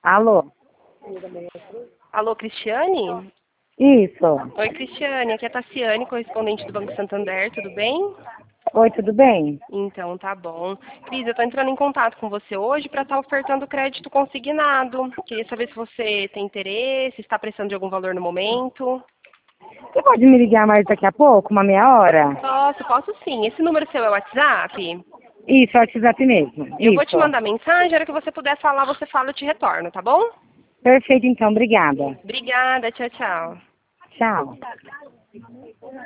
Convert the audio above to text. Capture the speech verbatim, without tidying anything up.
Alô? Alô, Cristiane? Isso. Oi, Cristiane, aqui é a Tassiane, correspondente do Banco Santander, tudo bem? Oi, tudo bem? Então, tá bom. Cris, eu tô entrando em contato com você hoje para estar ofertando crédito consignado. Queria saber se você tem interesse, está precisando de algum valor no momento. Você pode me ligar mais daqui a pouco, uma meia hora? Posso, posso sim. Esse número seu é o WhatsApp? Isso, é o WhatsApp mesmo. Eu vou te Isso. mandar mensagem, a hora que você puder falar, você fala, eu te retorno, tá bom? Perfeito, então. Obrigada. Obrigada, tchau, tchau. Tchau.